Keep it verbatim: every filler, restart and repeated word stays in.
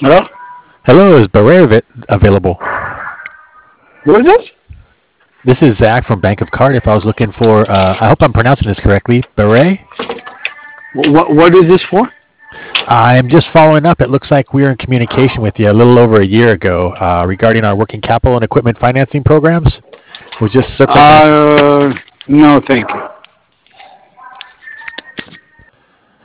Hello? Hello, is Barre av- available? Who is this? This is Zach from Bank of Cardiff. I was looking for, uh, I hope I'm pronouncing this correctly, Barre? What, what is this for? I'm just following up. It looks like we were in communication with you a little over a year ago uh, regarding our working capital and equipment financing programs. Was just circling back. Uh, no, thank you.